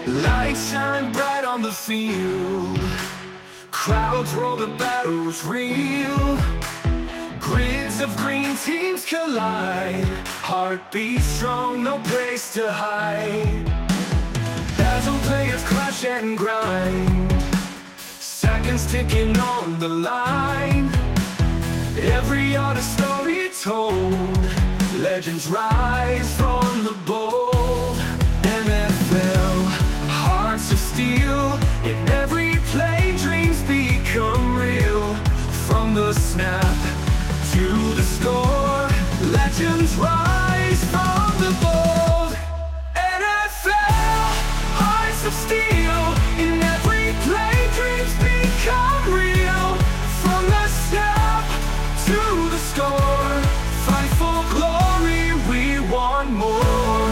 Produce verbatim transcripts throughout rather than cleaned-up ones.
Lights shine bright on the field. Crowds roll, the battle's real. Grids of green teams collide. Heartbeat strong, no place to hide. Dazzle players clash and grind. Seconds ticking on the line. Every yard a story told. Legends rise from the bold. N F L, hearts of steel. In every play, dreams become real. From the snap to the score, legends rise from the bold. N F L, hearts of steel. In every play, dreams become real. From the snap to the score, fight for glory, we want more.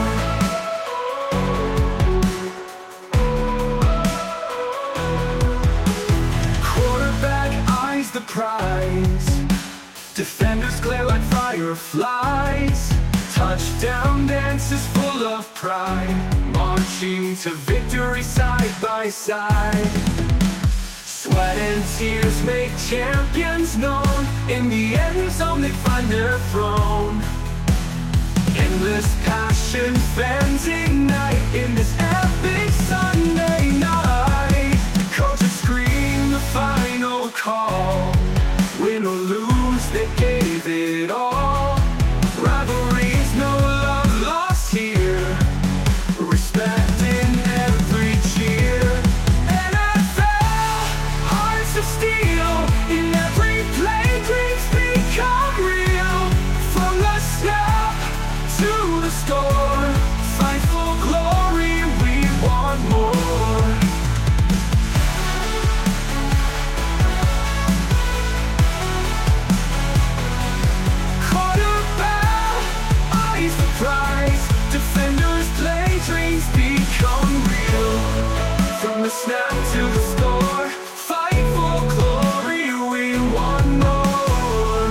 Quarterback eyes the prize. Defenders glare like fireflies. Touchdown dances full of pride. Marching to victory side by side. Sweat and tears make champions known. In the end zone they find their throne. Endless passion, fans ignite. In this epic Sunday night, coaches scream the final call. Win or lose, they gave it all. Rivalries, no love lost here. Respect in every cheer. N F L, hearts of steel. In every play, dreams become real. From the snap to the score, fight for glory, we want more. Quarterback eyes the prize. Defenders play, dreams become real. From the snap to the score, fight for glory, we want more.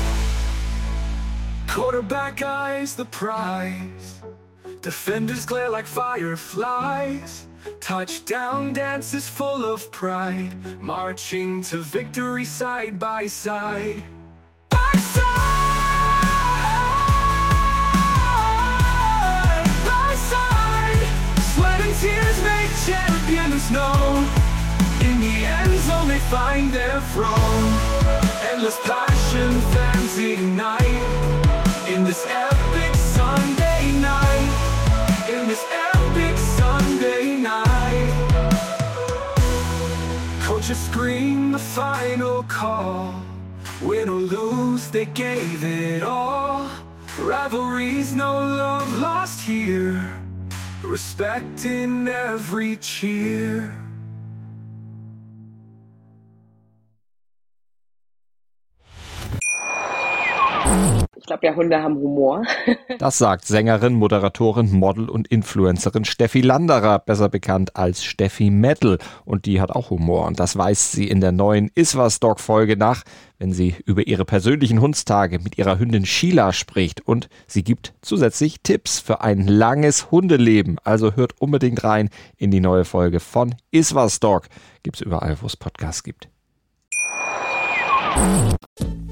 Quarterback eyes the prize. Defenders glare like fireflies. Touchdown dances full of pride. Marching to victory side by side. By side, by side. Sweat and tears make champions known. In the end zone they find their throne. Endless passion, fans ignite. In this epic Sunday night. In this epic Sunday night. Coaches scream the final call. Win or lose, they gave it all. Rivalries, no love lost here. Respect in every cheer. Ich glaube ja, Hunde haben Humor. Das sagt Sängerin, Moderatorin, Model und Influencerin Steffi Landerer, besser bekannt als Steffi Metal. Und die hat auch Humor. Und das weist sie in der neuen Iswas-Dog-Folge nach, wenn sie über ihre persönlichen Hundstage mit ihrer Hündin Sheila spricht. Und sie gibt zusätzlich Tipps für ein langes Hundeleben. Also hört unbedingt rein in die neue Folge von Iswas-Dog. Gibt's überall, wo es Podcasts gibt.